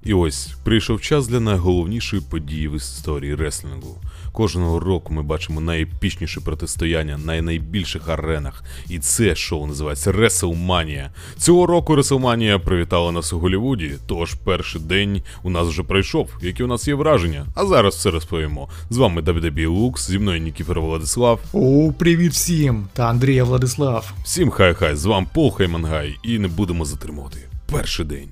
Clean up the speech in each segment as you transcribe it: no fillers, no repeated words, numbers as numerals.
І ось, прийшов час для найголовнішої події в історії реслінгу. Кожного року ми бачимо найепічніші протистояння на найбільших аренах. І це шоу називається WrestleMania. Цього року WrestleMania привітала нас у Голлівуді, тож перший день у нас вже пройшов. Які у нас є враження? А зараз все розповімо. З вами WWE Лукс, зі мною Нікіфор Владислав. О, привіт всім! Та Андрія Владислав. Всім хай-хай, з вами Пол Хеймангай. І не будемо затримувати. Перший день.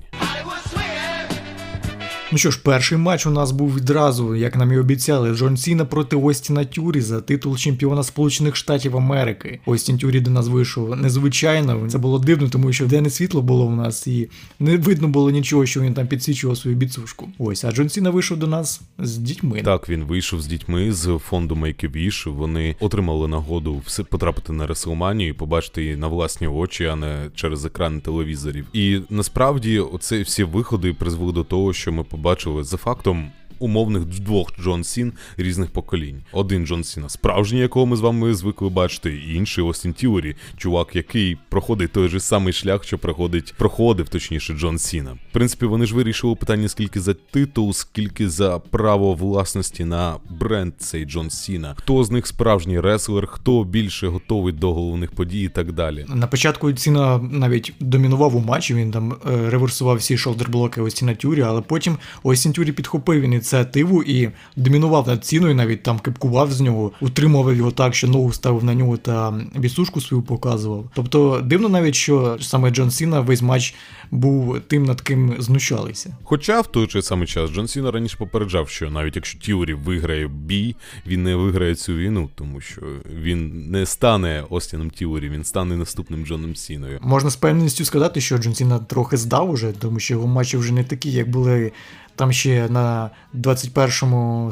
Ну що ж, перший матч у нас був відразу, як нам і обіцяли, Джон Сіна проти Остіна Тюрі за титул чемпіона Сполучених Штатів Америки. Остін Тюрі до нас вийшов незвичайно, це було дивно, тому що денне світло було в нас і не видно було нічого, що він там підсвічував свою біцушку. Ось, а Джон Сіна вийшов до нас з дітьми. Так, він вийшов з дітьми з фонду Make-A-Wish, вони отримали нагоду потрапити на WrestleMania і побачити її на власні очі, а не через екрани телевізорів. І насправді оце всі виходи призвели до того, що ми побачили за фактом умовних двох Джон Сін різних поколінь. Один Джон Сіна справжній, якого ми з вами звикли бачити, і інший Остін Тюрі, чувак, який проходить той же самий шлях, що проходив Джон Сіна. В принципі, вони ж вирішили питання скільки за титул, скільки за право власності на бренд цей Джон Сіна. Хто з них справжній реслер, хто більше готовий до головних подій і так далі. На початку Сіна навіть домінував у матчі, він там реверсував всі шолдерблоки Остіна Тюрі, але потім Остін Тюрі підхопив він ініціативу і домінував над Сіною, навіть там кепкував з нього, утримував його так, що ногу ставив на нього та бісушку свою показував. Тобто дивно навіть, що саме Джон Сіна весь матч був тим, над ким знущалися. Хоча в той же самий час Джон Сіна раніше попереджав, що навіть якщо Тюрі виграє бій, він не виграє цю війну, тому що він не стане Остіном Тюрі, він стане наступним Джоном Сіною. Можна з певністю сказати, що Джон Сіна трохи здав уже, тому що його матчі вже не такі, як були там ще на 2021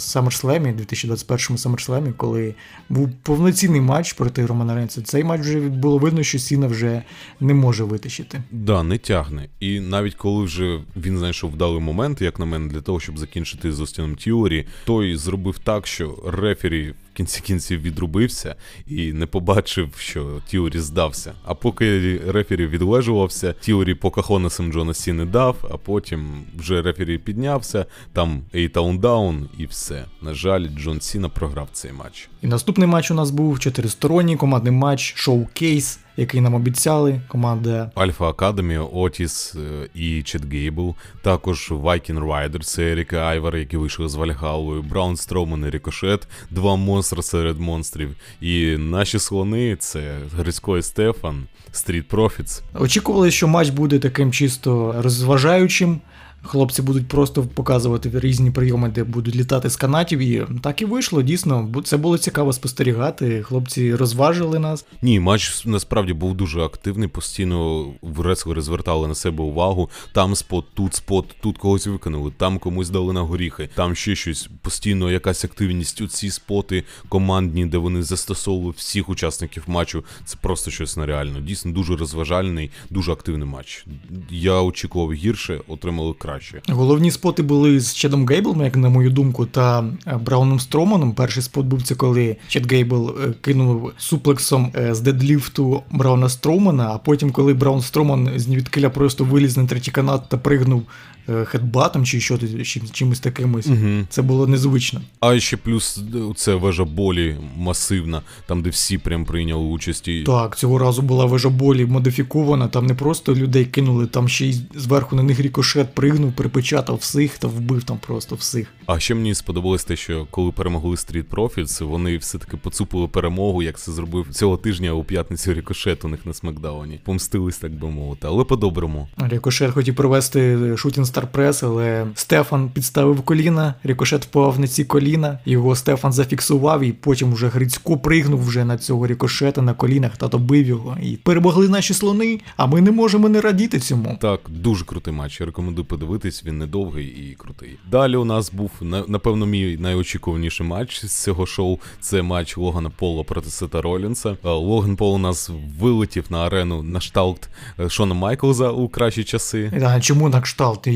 SummerSlam, коли був повноцінний матч проти Романа Рейнса. Цей матч вже було видно, що Сіна вже не може витащити. Да, не тягне. І навіть коли вже він знайшов вдалий момент, як на мене, для того, щоб закінчити з Остіном Тюрі, той зробив так, що рефері в кінці кінців відрубився і не побачив, що Тюрі здався. А поки рефері відлежувався, Тюрі покахонасом Джона Сіни дав, а потім вже рефері піднявся, там таундаун і все. На жаль, Джон Сіна програв цей матч. І наступний матч у нас був чотиристоронній командний матч «Шоукейс», який нам обіцяли, команда Альфа Академі, Отіс і Чет Гейбл, також Вайкін Райдер, це Еріка Айвар, які вийшли з Вальгаллою, Браун Строуман і Рікошет, два монстри серед монстрів, і наші слони, це Грицько і Стефан, Стріт Профітс. Очікували, що матч буде таким чисто розважаючим. Хлопці будуть просто показувати різні прийоми, де будуть літати з канатів, і так і вийшло, дійсно. Це було цікаво спостерігати, хлопці розважили нас. Ні, матч насправді був дуже активний, постійно реслери звертали на себе увагу, там спот, тут когось виконали, там комусь дали на горіхи, там ще щось, постійно якась активність, оці споти командні, де вони застосовували всіх учасників матчу, це просто щось нереально. Дійсно, дуже розважальний, дуже активний матч. Я очікував гірше, отримали краще. Головні споти були з Чедом Гейблом, як на мою думку, та Брауном Строманом. Перший спот був це, коли Чед Гейбл кинув суплексом з дедліфту Брауна Стромана, а потім, коли Браун Строман з звідкиля просто виліз на третій канат та пригнув хедбатом чи чимось таким. Це було незвично. А ще плюс це вежа болі масивна, там де всі прям прийняли участь. Так, цього разу була вежа болі модифікована, там не просто людей кинули, там ще й зверху на них Рікошет пригнув, перепечатав всіх та вбив там просто всіх. А ще мені сподобалось те, що коли перемогли Street Profits, вони все-таки поцупили перемогу, як це зробив цього тижня у п'ятницю Рікошет у них на Смакдауні. Помстились, так би мовити, але по-доброму. Рікошет хотів провести шутінг Старпрес, але Стефан підставив коліна, Рікошет впав на ці коліна, його Стефан зафіксував, і потім вже Грицько пригнув вже на цього Рікошета на колінах та добив його. І перемогли наші слони, а ми не можемо не радіти цьому. Так, дуже крутий матч, я рекомендую подивитись, він недовгий і крутий. Далі у нас був, напевно, мій найочікуваніший матч з цього шоу, це матч Логана Пола проти Сета Ролінса. Логан Пол у нас вилетів на арену на кшталт Шона Майклза у кращі часи. Чому на кшталт?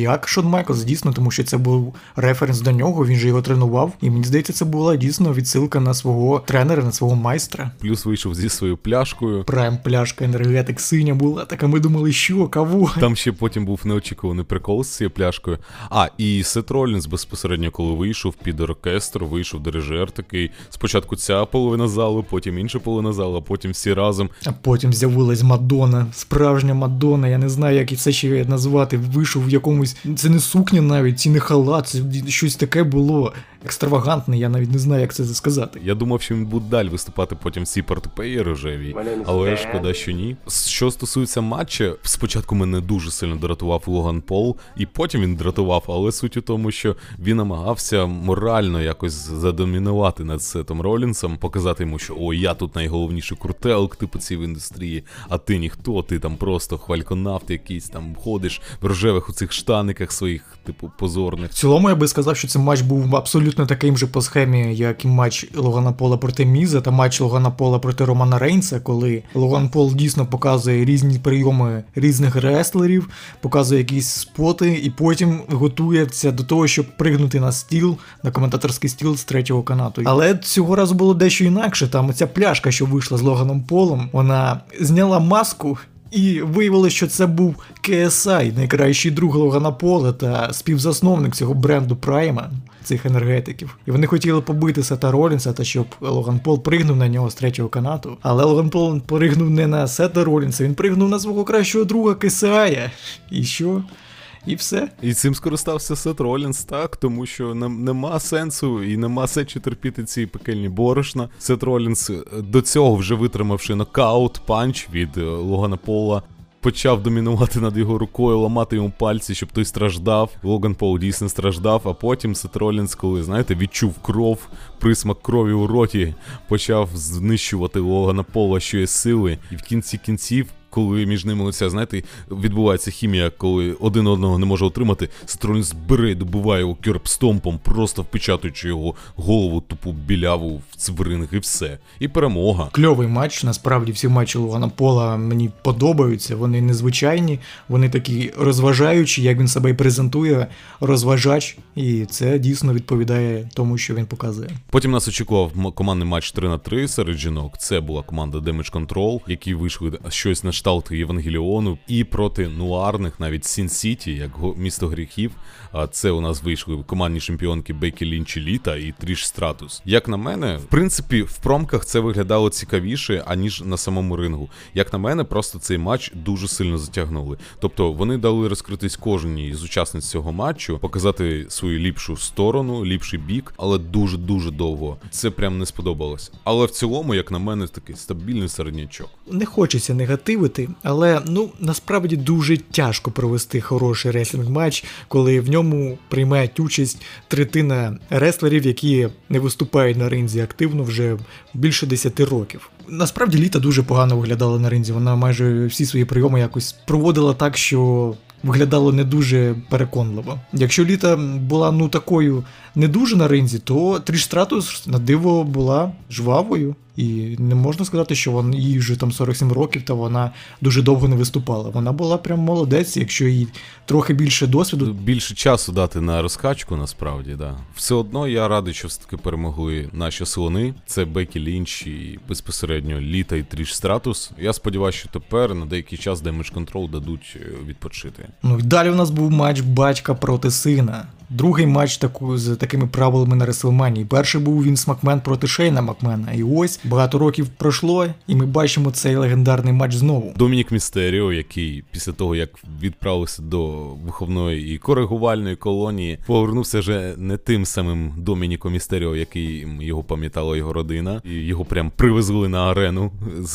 як Шон Майклс, дійсно, тому що це був референс до нього, він же його тренував, і мені здається, це була дійсно відсилка на свого тренера, на свого майстра. Плюс вийшов зі своєю пляшкою. Прайм пляшка, енергетик, синя була, так а ми думали, що, кого? Там ще потім був неочікуваний прикол з цією пляшкою. І Сет Ролінс безпосередньо, коли вийшов під оркестр, вийшов дирижер такий. Спочатку ця половина залу, потім інша половина залу, а потім всі разом. А потім з'явилась Мадонна, справжня Мадонна, я не знаю, як це ще назвати. Вийшов в якомусь, це не сукня навіть, і не халат, це щось таке було екстравагантне, я навіть не знаю, як це сказати. Я думав, що він буде далі виступати потім в цій портупеї рожевій, але шкода, що ні. Що стосується матча, спочатку мене дуже сильно дратував Логан Пол, і потім він дратував, але суть у тому, що він намагався морально якось задомінувати над Сетом Ролінсом, показати йому, що «О, я тут найголовніший крутелк, типу, в індустрії, а ти ніхто, ти там просто хвальконавт якийсь, там ходиш в рожевих у цих штаниках своїх, типу, позорних». В цілому я би сказав, що цей матч був абсолютно таким же по схемі, як і матч Логана Пола проти Міза та матч Логана Пола проти Романа Рейнса, коли Логан Пол дійсно показує різні прийоми різних реслерів, показує якісь споти і потім готується до того, щоб пригнути на стіл, на коментаторський стіл з третього канату. Але цього разу було дещо інакше, там оця пляшка, що вийшла з Логаном Полом, вона зняла маску, і виявилося, що це був KSI, найкращий друг Логана Пола та співзасновник цього бренду Прайма, цих енергетиків. І вони хотіли побити Сета Ролінса, та щоб Логан Пол пригнув на нього з третього канату. Але Логан Пол пригнув не на Сета Ролінса, він пригнув на свого кращого друга KSI. І що? І все. І цим скористався Сет Ролінс, так, тому що нема сенсу і нема сенсу терпіти ці пекельні борошна. Сет Ролінс, до цього вже витримавши нокаут, панч від Логана Пола, почав домінувати над його рукою, ламати йому пальці, щоб той страждав. Логан Пол дійсно страждав, а потім Сет Ролінс, коли, знаєте, відчув кров, присмак крові у роті, почав знищувати Логана Пола, що є сили. І в кінці кінців, коли між ними оця, знаєте, відбувається хімія, коли один одного не може отримати, Сет Ролінс бере і добиває його кьорбстомпом, просто впечатуючи його голову тупу біляву в цвинг і все. І перемога. Кльовий матч, насправді всі матчі Логана Пола мені подобаються, вони незвичайні, вони такі розважаючі, як він себе і презентує, розважач, і це дійсно відповідає тому, що він показує. Потім нас очікував командний матч 3-3 серед жінок, це була команда Damage Control, які вийшли щось на кшталт Євангеліону, і проти нуарних, навіть Сін-Сіті, як місто гріхів. А це у нас вийшли командні чемпіонки Бекі Лінч і Літа і Тріш Стратус. Як на мене, в принципі, в промках це виглядало цікавіше, аніж на самому рингу. Як на мене, просто цей матч дуже сильно затягнули. Тобто вони дали розкритись кожній з учасниць цього матчу, показати свою ліпшу сторону, ліпший бік, але дуже-дуже довго. Це прям не сподобалось. Але в цілому, як на мене, такий стабільний середнячок. Не хочеться негативити, але, насправді дуже тяжко провести хороший реслінг-матч, коли в ньому приймають участь третина реслерів, які не виступають на ринзі активно вже більше 10 років. Насправді Літа дуже погано виглядала на ринзі, вона майже всі свої прийоми якось проводила так, що виглядало не дуже переконливо. Якщо Літа була такою не дуже на ринзі, то Тріш Стратус на диво була жвавою. І не можна сказати, що їй вже там 47 років, та вона дуже довго не виступала. Вона була прям молодець, якщо їй трохи більше досвіду. Більше часу дати на розкачку, насправді, да. Все одно я радий, що все-таки перемогли наші слони. Це Бекі Лінч і безпосередньо Літа і Тріш Стратус. Я сподіваюся, що тепер на деякий час Damage Control дадуть відпочити. І далі у нас був матч батька проти сина. Другий матч з такими правилами на Реслманії. Перший був Вінс Макмен проти Шейна Макмена. І ось багато років пройшло, і ми бачимо цей легендарний матч знову. Домінік Містеріо, який після того, як відправився до виховної і коригувальної колонії, повернувся вже не тим самим Домініком Містеріо, який його пам'ятала його родина. І його прям привезли на арену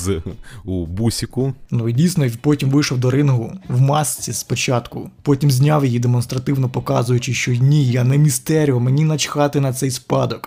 у бусіку. І дійсно, потім вийшов до рингу в масці спочатку. Потім зняв її демонстративно, показуючи, що ні, я не Містеріо, мені начхати на цей спадок.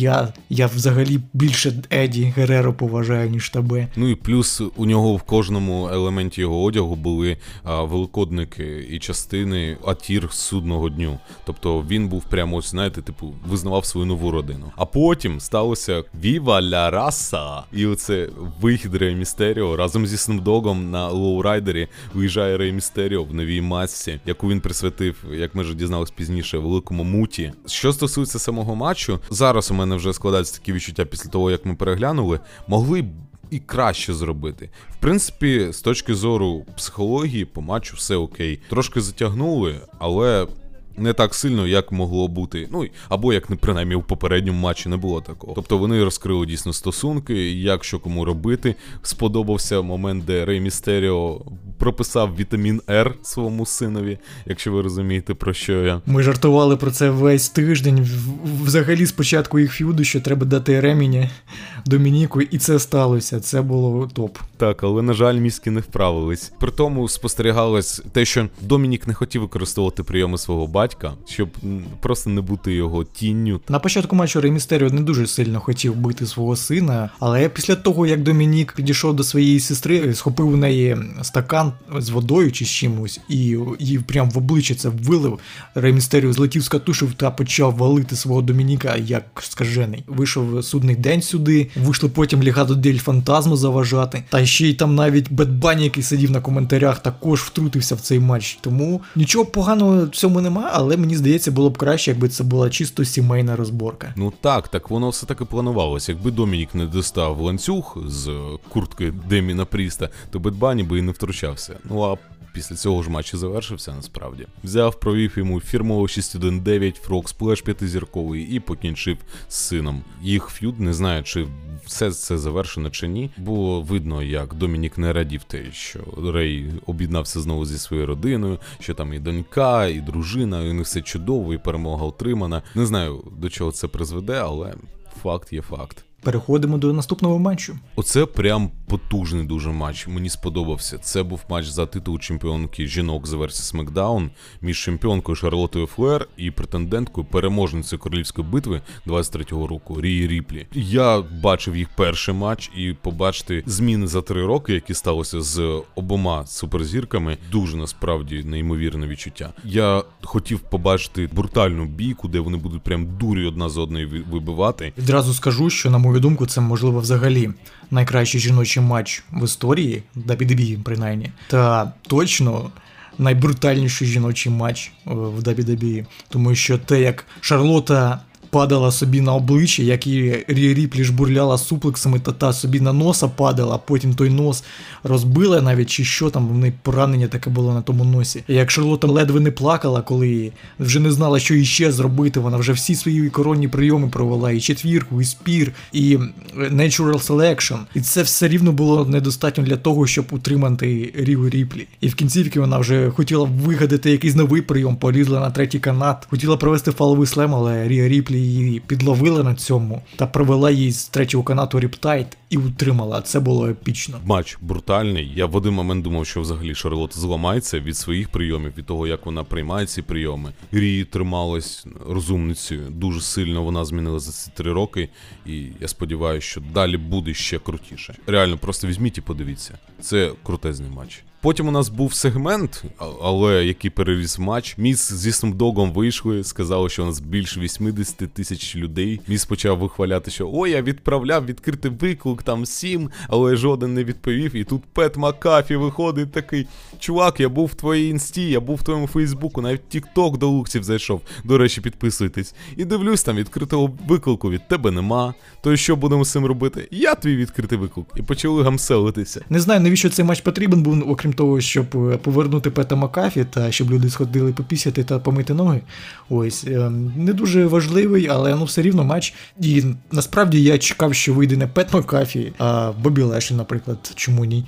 Я взагалі більше Еді Герреро поважаю, ніж тебе. Ну і плюс у нього в кожному елементі його одягу були великодники і частини атір судного дню. Тобто він був прямо, ось, знаєте, типу, визнавав свою нову родину. А потім сталося Віва ля раса! І оце вихід Рея Містеріо разом зі Снупдогом на лоурайдері виїжджає Рей Містеріо в новій масці, яку він присвятив, як ми вже дізналися пізніше, великому муті. Що стосується самого матчу, зараз у мене вже складаються такі відчуття після того, як ми переглянули, могли б і краще зробити. В принципі, з точки зору психології, по матчу все окей. Трошки затягнули, але не так сильно, як могло бути. Ну, або як, принаймні, у попередньому матчі не було такого. Тобто вони розкрили дійсно стосунки, як що кому робити. Сподобався момент, де Рей Містеріо прописав вітамін Р своєму синові, якщо ви розумієте, про що я. Ми жартували про це весь тиждень. Взагалі, спочатку їх ф'юду, що треба дати ремені Домініку, і це сталося. Це було топ. Так, але, на жаль, мізки не вправились. При тому спостерігалось те, що Домінік не хотів використовувати прийоми свого батька, щоб просто не бути його тінню. На початку матчу Рей Містеріо не дуже сильно хотів бити свого сина, але після того, як Домінік підійшов до своєї сестри, схопив у неї стакан з водою чи з чимось, і прям в обличчя це вилив, Рей Містеріо злетів з катушів та почав валити свого Домініка як скажений. Вийшов судний день сюди, вийшли потім Легадо дель Фантазмо заважати, та ще й там навіть Бед Банні, який сидів на коментарях, також втрутився в цей матч. Тому нічого поганого в цьому немає, але мені здається, було б краще, якби це була чисто сімейна розборка. Ну так воно все таки планувалося. Якби Домінік не достав ланцюг з куртки Деміна Пріста, то Бед Банні би і не втручався. Ну а після цього ж матч і завершився насправді. Взяв, провів йому фірмову 6-1-9, Frog Splash 5-зірковий і покінчив з сином. Їх ф'юд, не знаю, чи все це завершено чи ні. Було видно, як Домінік не радів те, що Рей об'єднався знову зі своєю родиною, що там і донька, і дружина, і не все чудово, і перемога отримана. Не знаю, до чого це призведе, але факт є факт. Переходимо до наступного матчу. Оце прям потужний дуже матч, мені сподобався. Це був матч за титул чемпіонки жінок з версії SmackDown між чемпіонкою Шарлотою Флер і претенденткою, переможницею королівської битви 23-го року Рії Ріплі. Я бачив їх перший матч, і побачити зміни за 3 роки, які сталося з обома суперзірками, дуже насправді неймовірне відчуття. Я хотів побачити брутальну бійку, де вони будуть прям дурі одна з одної вибивати. Відразу скажу, що на мою думку, це, можливо, взагалі найкращий жіночий матч в історії, WWE, принаймні, та точно найбрутальніший жіночий матч в WWE, тому що те, як Шарлота падала собі на обличчя, як і Рія Ріплі жбурляла суплексами, та собі на носа падала, а потім той нос розбила навіть, чи що там, в неї поранення таке було на тому носі. І як Шарлота ледве не плакала, коли вже не знала, що іще зробити, вона вже всі свої коронні прийоми провела, і четвірку, і спір, і Natural Selection. І це все рівно було недостатньо для того, щоб утримати Рію Ріплі. І в кінцівці вона вже хотіла вигадати якийсь новий прийом, полізла на третій канат, хотіла провести фаловий слем, але Рія Ріплі її підловила на цьому та провела її з третього канату Ріптайд і утримала. Це було епічно. Матч брутальний. Я в один момент думав, що взагалі Шарлота зламається від своїх прийомів, від того, як вона приймає ці прийоми. Рії трималась розумницею. Дуже сильно вона змінила за ці 3 роки. І я сподіваюся, що далі буде ще крутіше. Реально, просто візьміть і подивіться. Це крутезний матч. Потім у нас був сегмент, але який переріс в матч. Міс зі Снупдогом вийшли, сказали, що у нас більше 80 тисяч людей. Міс почав вихваляти, що «Ой, я відправляв відкритий виклик, там 7, але жоден не відповів». І тут Пет Макафі виходить такий: «Чувак, я був в твоїй інсті, я був в твоєму Фейсбуку, навіть Тік-Ток до лукців зайшов. До речі, підписуйтесь». І дивлюсь, там відкритого виклику від тебе нема. То що будемо з цим робити? Я твій відкритий виклик. І почали гамселитися. Не знаю, навіщо цей матч потрібен був, окрім того, щоб повернути Пета Макафі та щоб люди сходили попісяти та помити ноги. Ось, не дуже важливий, але все рівно матч. І насправді я чекав, що вийде не Пет Макафі, а Бобі Лешлі, наприклад, чому ні.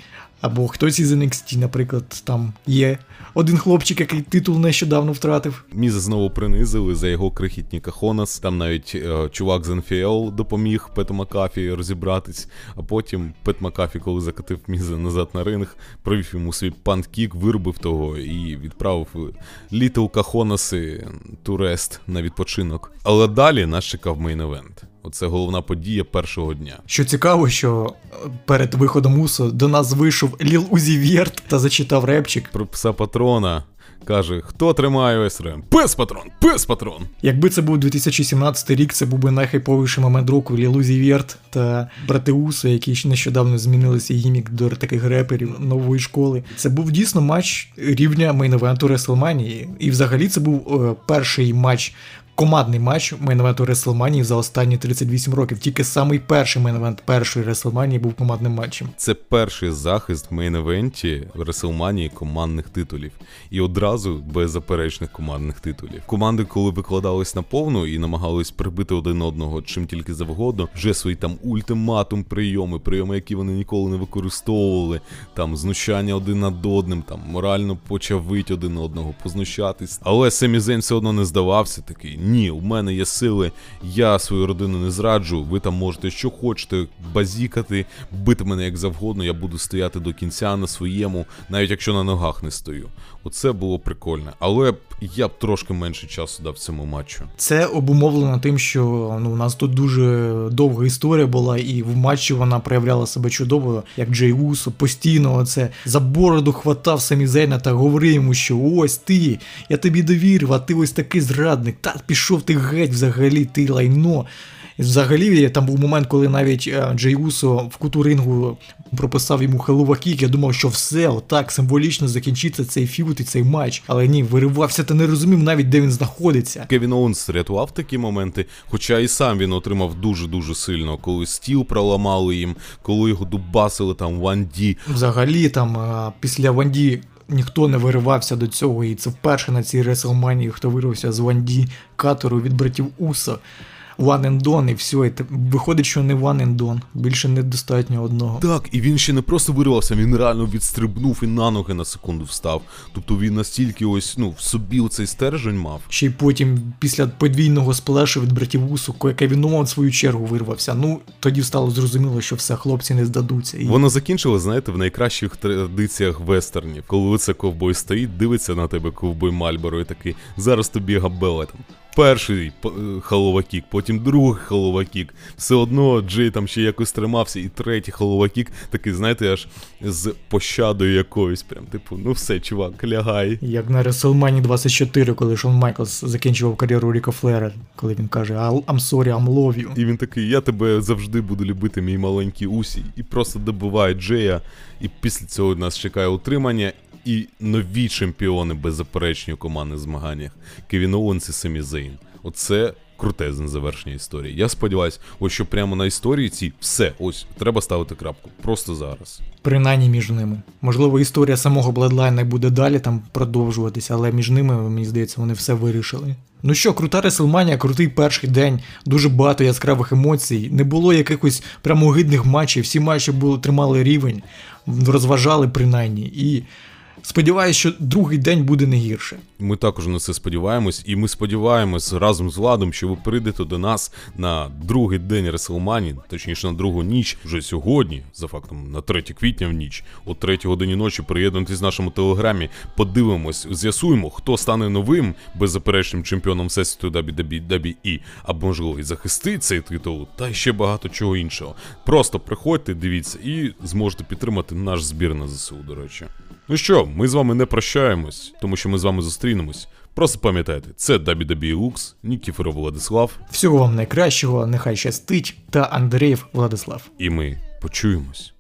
Або хтось із NXT, наприклад, там є один хлопчик, який титул нещодавно втратив. Міза знову принизили за його крихітні кахонас. Там навіть чувак з NFL допоміг Пету Макафі розібратись, а потім Пет Макафі, коли закатив Міза назад на ринг, провів йому свій пант-кік, вирубив того і відправив Літл Кахонаси to rest на відпочинок. Але далі нас чекав мейн-евент. Оце головна подія першого дня. Що цікаво, що перед виходом Усо до нас вийшов Ліл Узі Верт та зачитав репчик. Про пса Патрона каже, хто тримає ОСРМ? Пес Патрон! Пес Патрон! Якби це був 2017 рік, це був би найхайповіший момент року. Ліл Узі Верт та брати Усо, які ще нещодавно змінили свій гімік до таких реперів нової школи. Це був дійсно матч рівня мейн-евенту Реслманії. І взагалі це був перший матч, командний матч мейн-евенту Реслманії за останні 38 років. Тільки самий перший мейн-евент першої Реслманії був командним матчем. Це перший захист в мейн-евенті Реслманії командних титулів. І одразу беззаперечних командних титулів. Команди, коли викладались на повну і намагались прибити один одного чим тільки завгодно, вже свої там ультиматум прийоми, які вони ніколи не використовували, там знущання один над одним, там морально почавить один одного, познущатись. Але Семі Зейн все одно не здавався, такий: ні, у мене є сили, я свою родину не зраджу, ви там можете що хочете базікати, бити мене як завгодно, я буду стояти до кінця на своєму, навіть якщо на ногах не стою. Оце було прикольно, але я б трошки менше часу дав цьому матчу. Це обумовлено тим, що у нас тут дуже довга історія була, і в матчі вона проявляла себе чудово, як Джей Усо постійно оце за бороду хватав Семі Зейна та говорив йому, що ось ти, я тобі довірив, а ти ось такий зрадник, та пішов ти геть взагалі, ти лайно. І взагалі, там був момент, коли навіть Джей Усо в куту рингу прописав йому хеллоу-кік. Я думав, що все, отак символічно закінчиться цей фьюд і цей матч. Але ні, виривався та не розумів навіть, де він знаходиться. Кевін Оуенс рятував такі моменти, хоча і сам він отримав дуже-дуже сильно, коли стіл проламали їм, коли його дубасили там в 1D. Взагалі, там після 1D ніхто не виривався до цього, і це вперше на цій Реслманії, хто вирвався з 1D катеру від братів Усо. One and done, і все, і виходить, що не one and done, більше недостатньо одного. Так, і він ще не просто вирвався, він реально відстрибнув і на ноги на секунду встав. Тобто він настільки ось, в собі оцей стержень мав. Ще й потім, після подвійного сплешу від братів Усо, Кевін Оуенс в свою чергу вирвався. Тоді стало зрозуміло, що все, хлопці не здадуться. Воно закінчило, знаєте, в найкращих традиціях вестернів. Коли оце ковбой стоїть, дивиться на тебе ковбой Мальборо і такий: зараз тобі габела там. Перший хеллоу-кік, потім другий хеллоу-кік. Все одно Джей там ще якось тримався, і третій хеллоу-кік, такий, знаєте, аж з пощадою якоюсь. Прям, все, чувак, лягай. Як на WrestleMania 24, коли Шон Майклс закінчував кар'єру Ріка Флера, коли він каже I'm sorry, I'm love you. І він такий: я тебе завжди буду любити, мій маленький Усі. І просто добиває Джея, і після цього нас чекає утримання. І нові чемпіони беззаперечні у командних змаганнях. Кевін Оуенс і Семі Зейн. Оце крутезне завершення історії. Я сподіваюся, ось що прямо на історії цій все, ось, треба ставити крапку. Просто зараз. Принаймні між ними. Можливо, історія самого Бладлайна буде далі там продовжуватися, але між ними, мені здається, вони все вирішили. Ну що, крута Реслманія, крутий перший день, дуже багато яскравих емоцій, не було якихось прямо огидних матчів, всі матчі тримали рівень, розважали принаймні, і сподіваюсь, що другий день буде не гірше. Ми також на це сподіваємось, і ми сподіваємось разом з Владом, що ви прийдете до нас на другий день Реслманії, точніше на другу ніч, вже сьогодні, за фактом на 3 квітня в ніч, о 3 годині ночі приєднуйтесь в нашому телеграмі, подивимось, з'ясуємо, хто стане новим беззаперечним чемпіоном всесвіту WWE, або можливо і захистить цей титул, та ще багато чого іншого. Просто приходьте, дивіться і зможете підтримати наш збір на ЗСУ, до речі. Ну що, ми з вами не прощаємось, тому що ми з вами зустрінемось. Просто пам'ятайте, це WWE Lux, Нікіфоров Владислав. Всього вам найкращого, нехай щастить, та Андрієв Владислав. І ми почуємось.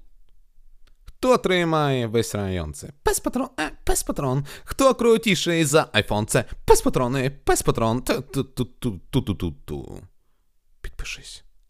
Хто тримає весь район? Це пес-патрон. Хто крутіший за айфон? Це пес-патрон. Ту-ту-ту-ту. Підпишись.